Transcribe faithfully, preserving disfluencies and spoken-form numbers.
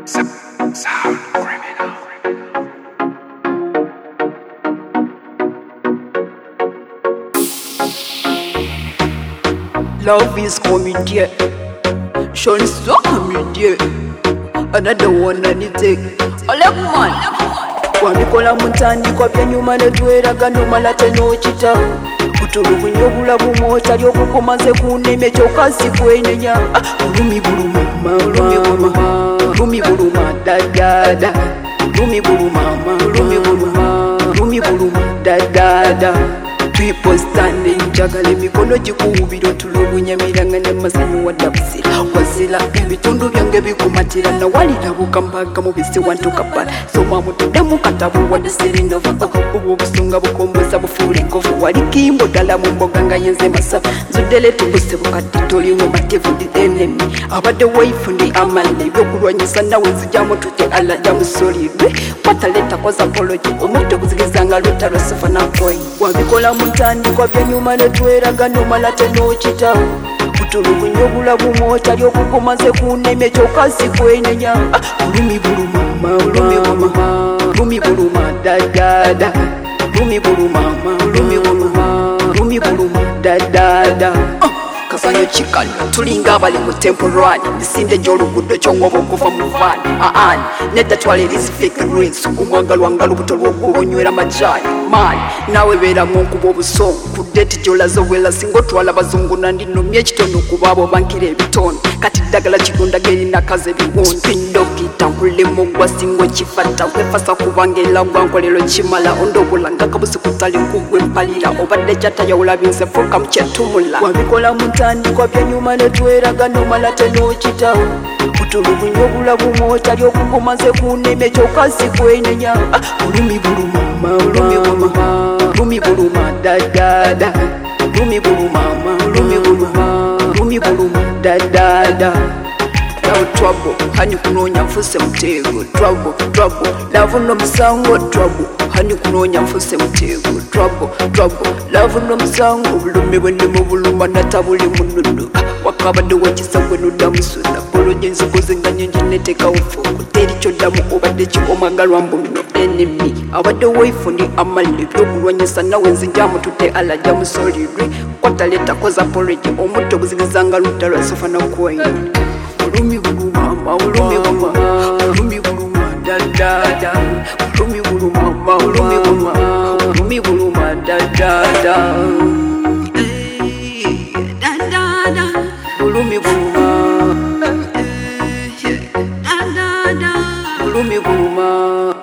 Sound criminal. Love is comedy. Sean so comedy. Another one I need take. Olek man. Wabikola mutandikwa byanyuma ne tweraga nomala tenokita. Kutulugunya obulabu mwotali okukomaze kuneme kyokasi kwenenya. Olumi buluma olumi buluma olumi buluma dadada olumi buluma olumi buluma olumi buluma dadada. People standing njagala emikono gikuwubira otulugunya miranga n'amasanyu wadabusira wazira ebitundu byange bikumatira nawalira bukambaga mubisi wantukapala soma mutuddemu katabu wadisirindova oba obusunga bukomboza bufuula enkovu wali kimbo ddala mu mboga nga yenze masafu nzuddele tubuse bukadde tolimu matevu ndi enemy abadde waifu ndi amanda ebyokulwanyisa nawe nzijamu tute alajja musolirwe kwataleta koza pologi omutto kuzigizanga lutta lwasifa nakoyi wabikola mutandikwa byanyuma ne tweraga nomala tenokita kutulugunya obulabu mwotali okukomaze kuneme kyokasi kwenenya. Olumi buluma olumi buluma olumi buluma dadada olumi buluma olumi buluma olumi buluma dadada. Kasanyo chikali tulinga abali mu temporary nisinde gy'oluguudo kyongoba okuva mu vaani aani nedda twaliriza fake rings kumwagalwanga lubuto lw'okuonywera majaani maani naawe beeramu okuba obusongo ku deeti gy'olaze obwela singa otwala abazungu nandinomya ekitono okuba abo bankira ebitono kati ddagala kigunda gerina kaze ebiwundi pindokita nkulemu gwa singo kifata wefasa kubanga era gwankolero kimala ondobulanga kabusi kutali nkugwe mpalira obadde kyatayawula binze fuuka mu kyetumula wabikola mutandikwa byanyuma ne tweraga nomala tenokita kutulugunya obulabu mwotali okukomaze kuneme kyokasi kwenenya. Olumi buluma olumi buluma olumi buluma dadada olumi buluma olumi buluma olumi buluma dadada. Now trouble, hani kunonya mfuse mtego. Trouble, trouble, love no msango. Trouble, hani kunonya mfuse mtego. Trouble, trouble, love no msango. Bulumi wende mubuluma natabuli mununu. Wakabade wachisa wenu damu suna. Polo jenzi kuzinga nyenji neteka ufu. Kuteri chodamu obade chikomangalwa mbuno. Enemy, abade waifundi amali. Yokulwanyisa na wenzi jamu tute ala jamu sorry. Kwataleta koza poloji. Omuto kuzigizanga lutara sofa na kuwaini. Olumi buluma olumi buluma olumi buluma dadada olumi buluma olumi buluma olumi buluma dadada dadada olumi buluma dadada olumi buluma.